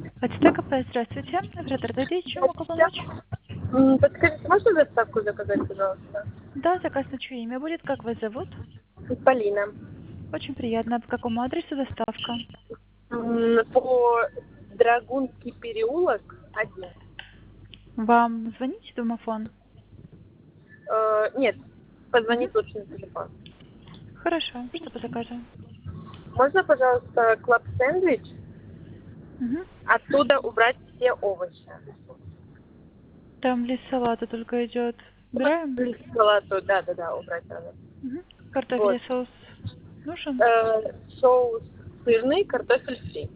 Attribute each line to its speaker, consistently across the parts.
Speaker 1: АТТ КП, здравствуйте. Оператор Дадей, чем могу помочь?
Speaker 2: Подскажите, можно доставку заказать, пожалуйста?
Speaker 1: Да, заказ на чье имя будет? Как вас зовут?
Speaker 2: Полина.
Speaker 1: Очень приятно. По какому адресу доставка?
Speaker 2: По Драгунский переулок 1.
Speaker 1: Вам звонить в домофон?
Speaker 2: Нет,
Speaker 1: Мгм.
Speaker 2: позвонить лучше на телефон.
Speaker 1: Хорошо. Что по заказу?
Speaker 2: Можно, пожалуйста, клаб сэндвич?
Speaker 1: Мгм.
Speaker 2: Оттуда убрать все овощи.
Speaker 1: Там лист салата только идет. Убираем?
Speaker 2: Салату, да, убрать надо.
Speaker 1: Мгм. Картофель
Speaker 2: Вот.
Speaker 1: и соус нужен?
Speaker 2: Соус сырный, картофель фри.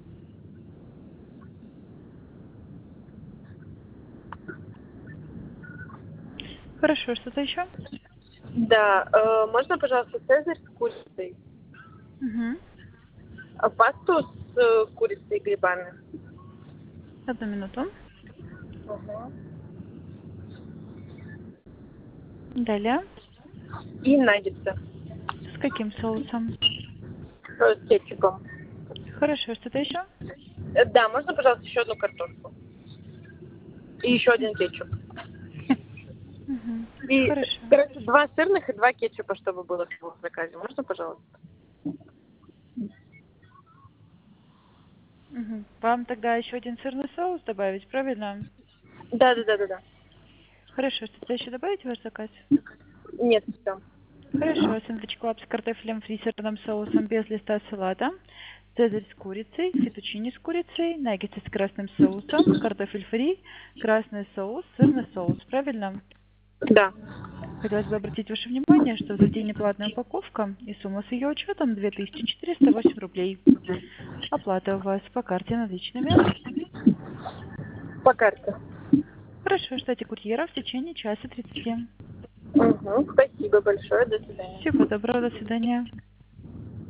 Speaker 1: Хорошо. Что-то еще?
Speaker 2: Да, можно, пожалуйста, цезарь с курицей?
Speaker 1: Угу.
Speaker 2: Пасту с курицей и грибами?
Speaker 1: Одну минуту.
Speaker 2: Мгм.
Speaker 1: Далее.
Speaker 2: И наггетсы
Speaker 1: С каким соусом?
Speaker 2: с кетчупом.
Speaker 1: Хорошо. Что-то еще?
Speaker 2: Да, можно, пожалуйста, еще одну картошку? И еще один кетчуп.
Speaker 1: Угу.
Speaker 2: И,
Speaker 1: Хорошо.
Speaker 2: короче, 2 сырных и 2 кетчупа, чтобы было в заказе. Можно, пожалуйста?
Speaker 1: Угу. Вам тогда еще один сырный соус добавить, правильно?
Speaker 2: Да.
Speaker 1: Хорошо. Что-то еще добавить в ваш заказ?
Speaker 2: Нет, все.
Speaker 1: Хорошо. Сэндвич клаб с картофелем фри, сырным соусом без листа салата. Цезарь с курицей, фетучини с курицей, наггетсы с красным соусом, картофель фри, красный соус, сырный соус. Правильно?
Speaker 2: Да.
Speaker 1: Хотелось бы обратить ваше внимание, что за день платная упаковка и сумма с ее учетом 2408 рублей. Оплата у вас по карте наличными.
Speaker 2: По карте.
Speaker 1: Хорошо, ждите курьера в течение часа 30.
Speaker 2: Угу. Спасибо большое. До свидания.
Speaker 1: Всего доброго, до свидания.